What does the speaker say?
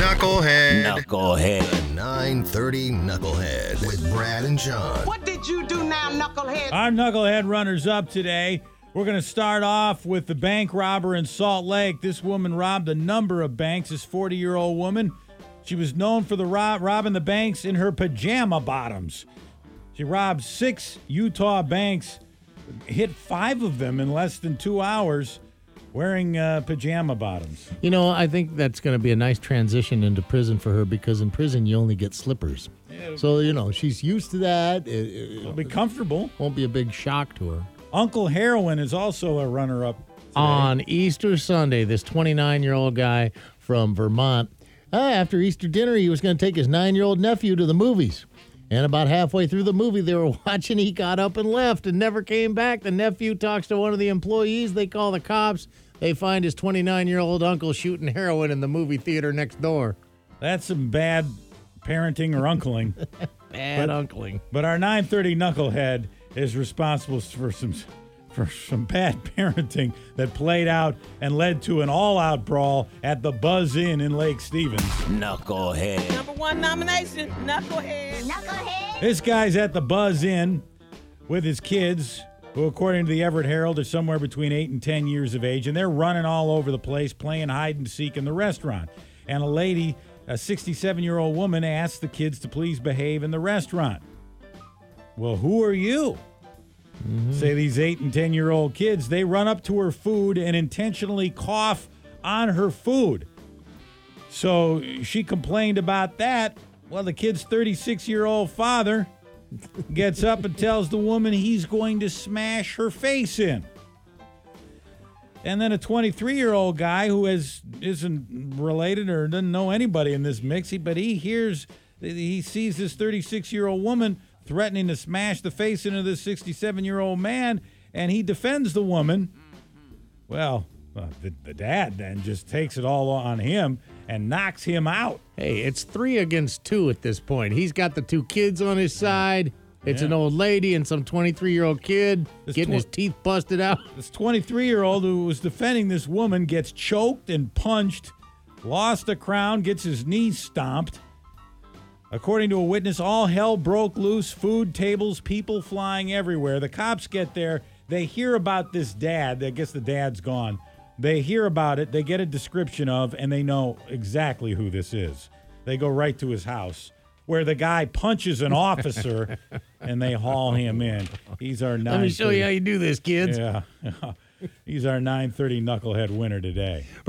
Knucklehead. Knucklehead. 930 Knucklehead with Brad and John. What did you do now, Knucklehead? Our Knucklehead runners-up today. We're going to start off with the bank robber in Salt Lake. This woman robbed a number of banks, this 40-year-old woman. She was known for robbing the banks in her pajama bottoms. She robbed 6 Utah banks, hit 5 of them in less than 2 hours, wearing pajama bottoms. You know, I think that's going to be a nice transition into prison for her because in prison you only get slippers. Yeah, so, you know, she's used to that. It'll be comfortable. Won't be a big shock to her. Uncle Heroin is also a runner-up today. On Easter Sunday, this 29-year-old guy from Vermont, after Easter dinner, he was going to take his 9-year-old nephew to the movies. And about halfway through the movie they were watching, he got up and left and never came back. The nephew talks to one of the employees. They call the cops. They find his 29-year-old uncle shooting heroin in the movie theater next door. That's some bad parenting or uncling. Bad uncling. But our 930 Knucklehead is responsible for some bad parenting that played out and led to an all-out brawl at the Buzz Inn in Lake Stevens. Knucklehead. #1 nomination, Knucklehead. This guy's at the Buzz Inn with his kids, who, according to the Everett Herald, are somewhere between 8 and 10 years of age, and they're running all over the place playing hide-and-seek in the restaurant. And a lady, a 67-year-old woman, asks the kids to please behave in the restaurant. Well, who are you? Say these 8 and 10-year-old kids. They run up to her food and intentionally cough on her food. So she complained about that. Well, the kid's 36-year-old father gets up and tells the woman he's going to smash her face in. And then a 23-year-old guy who isn't related or doesn't know anybody in this mix, but he sees this 36-year-old woman threatening to smash the face into this 67-year-old man, and he defends the woman. Well, the dad then just takes it all on him and knocks him out. Hey, it's 3 against 2 at this point. He's got the 2 kids on his side. It's an old lady and some 23-year-old kid getting his teeth busted out. This 23-year-old who was defending this woman gets choked and punched, lost a crown, gets his knees stomped. According to a witness, all hell broke loose, food, tables, people flying everywhere. The cops get there. They hear about this dad. I guess the dad's gone. They hear about it. They get a description of, and they know exactly who this is. They go right to his house, where the guy punches an officer, and they haul him in. He's our 930. Let me show you how you do this, kids. Yeah. He's our 930 Knucklehead winner today.